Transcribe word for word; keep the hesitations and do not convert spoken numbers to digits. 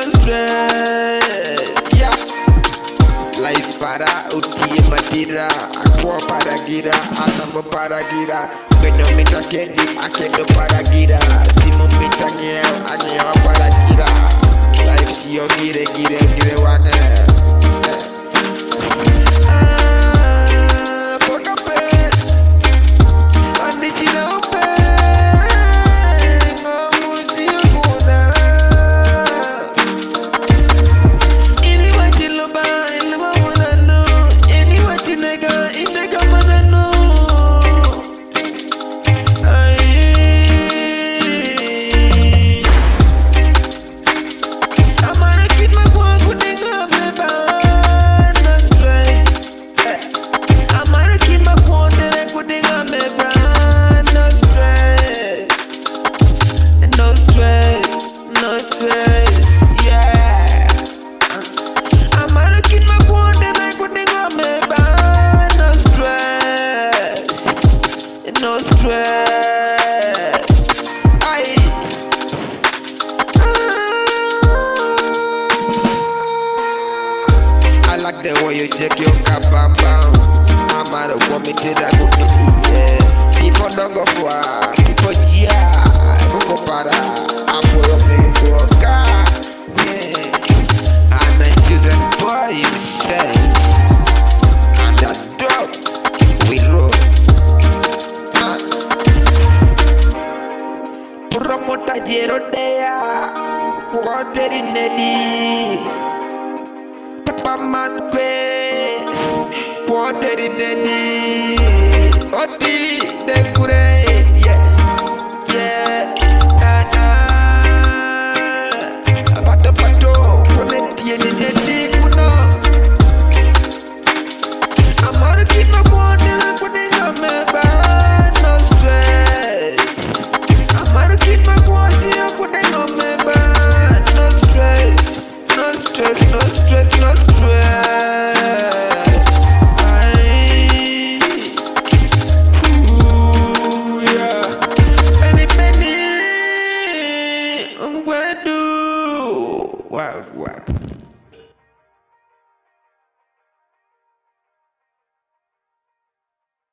stress. Yeah. Life para uti matira, aqua para gira, anamo para gira. When you meet a candy, I can't para gira. Si mo meet a girl, I can't para gira. Life si yo gire, gire, gire wane. No stress. Aye. I like the way you take your cap and bam. I'm out of woman to that good. Yeah. People don't go far. People yeah. Go para. I put up in your car. Yeah. And the children boy himself. And that dog we roll. Promota jerodea, kuoteri nedi, papa mankwe, kuoteri nedi, oti dekure, yeah, yeah, ah ah, pato pato, koneti eni nedi kuno, amaru kima kuoteri kuninga meba, no stress. Keep my quality up when they know me bad. No stress, no stress, no stress, no stress. Aye. Ooh, yeah. Penny, penny, I'm going to do. Wow, wow.